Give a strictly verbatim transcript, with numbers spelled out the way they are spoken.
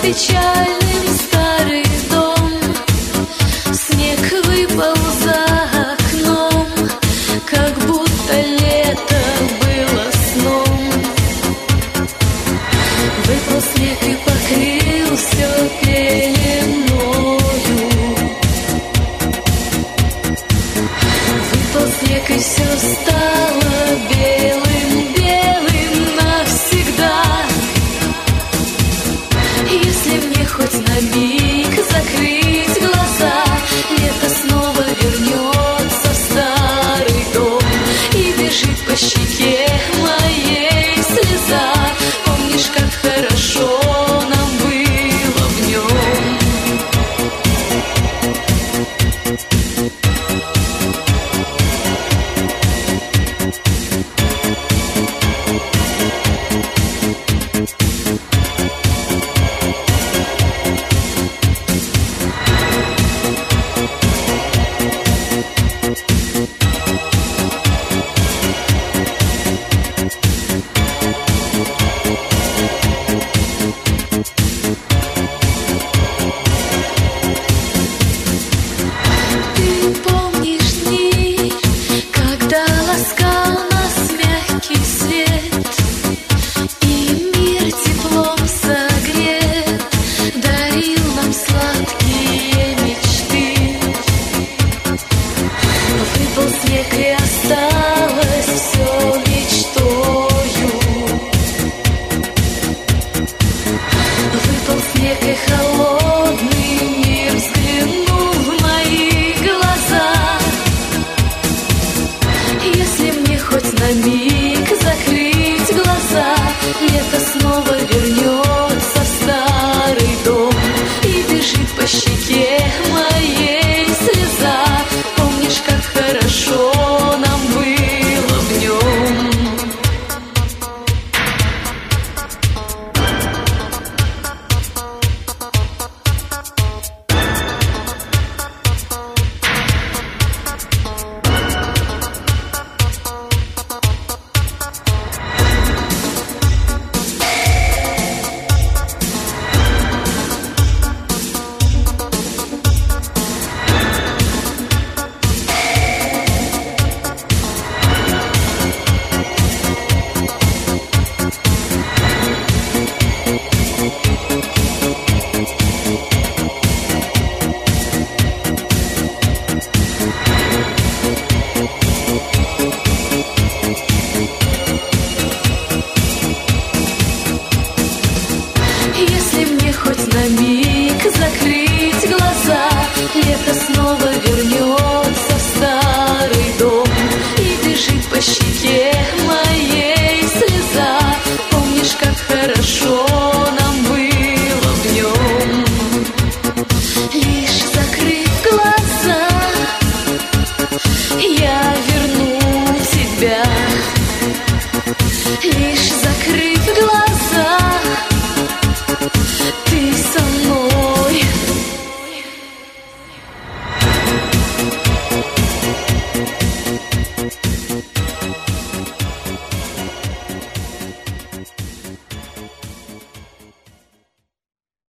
печальным старый дом. Снег выпал за окном, как будто лето было сном. Выпал снег и покрыл все пеленою. Выпал снег и все стало белым, белым навсегда. Если мне хоть на миг закрыть глаза, лето снова вернется в старый дом и бежит по щеке моей слеза. Помнишь, как хорошо нам было в нем? Снег и осталось все мечтою. Выпал снег и холодный мир взглянул в мои глаза. Если мне хоть на миг